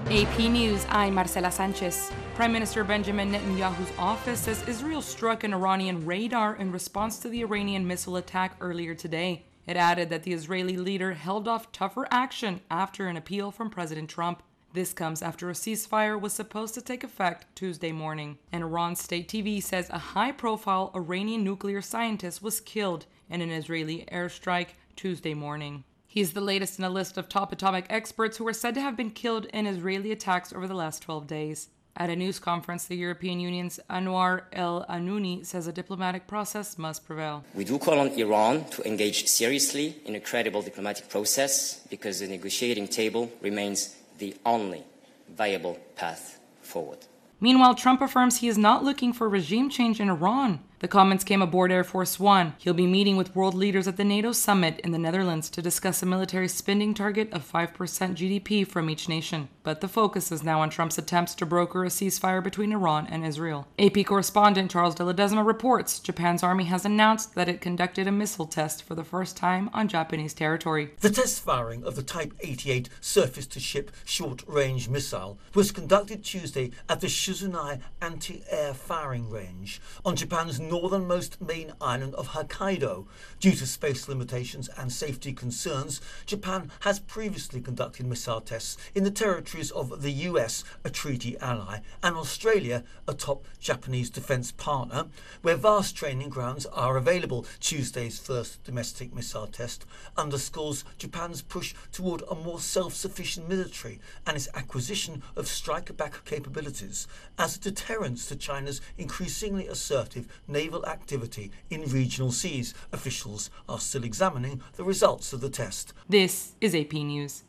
AP News, I'm Marcela Sanchez. Prime Minister Benjamin Netanyahu's office says Israel struck an Iranian radar in response to the Iranian missile attack earlier today. It added that the Israeli leader held off tougher action after an appeal from President Trump. This comes after a ceasefire was supposed to take effect Tuesday morning. And Iran state TV says a high-profile Iranian nuclear scientist was killed in an Israeli airstrike Tuesday morning. He's the latest in a list of top atomic experts who are said to have been killed in Israeli attacks over the last 12 days. At a news conference, the European Union's Anwar El-Anouni says a diplomatic process must prevail. We do call on Iran to engage seriously in a credible diplomatic process because the negotiating table remains the only viable path forward. Meanwhile, Trump affirms he is not looking for regime change in Iran. The comments came aboard Air Force One. He'll be meeting with world leaders at the NATO summit in the Netherlands to discuss a military spending target of 5% GDP from each nation. But the focus is now on Trump's attempts to broker a ceasefire between Iran and Israel. AP correspondent Charles de Ledesma reports Japan's army has announced that it conducted a missile test for the first time on Japanese territory. The test firing of the Type 88 surface-to-ship short-range missile was conducted Tuesday at the Shizunai anti-air firing range on Japan's northernmost main island of Hokkaido. Due to space limitations and safety concerns, Japan has previously conducted missile tests in the territories of the US, a treaty ally, and Australia, a top Japanese defence partner, where vast training grounds are available. Tuesday's first domestic missile test underscores Japan's push toward a more self-sufficient military and its acquisition of striker-backed capabilities as a deterrence to China's increasingly assertive naval activity in regional seas. Officials are still examining the results of the test. This is AP News.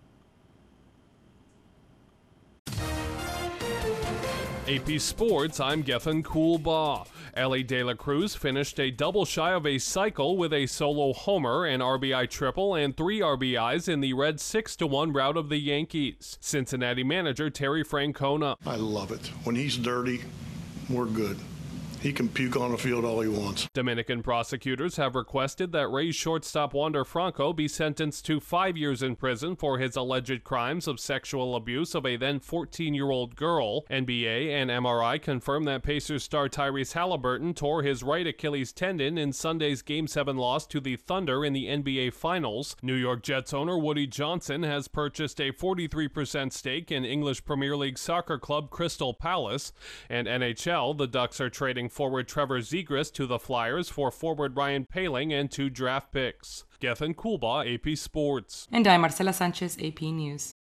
AP Sports, I'm Gethin Coolbaugh. Elly De La Cruz finished a double shy of a cycle with a solo homer, an RBI triple, and 3 RBIs in the Reds' 6-1 rout of the Yankees. Cincinnati manager Terry Francona. I love it. When he's dirty, we're good. He can puke on the field all he wants. Dominican prosecutors have requested that Rays shortstop Wander Franco be sentenced to 5 years in prison for his alleged crimes of sexual abuse of a then 14-year-old girl. NBA and MRI confirm that Pacers star Tyrese Halliburton tore his right Achilles tendon in Sunday's Game 7 loss to the Thunder in the NBA Finals. New York Jets owner Woody Johnson has purchased a 43% stake in English Premier League soccer club Crystal Palace. And NHL, the Ducks are trading forward Trevor Zegras to the Flyers for forward Ryan Poehling and 2 draft picks. Gethin Coolbaugh, AP Sports. And I'm Marcela Sanchez, AP News.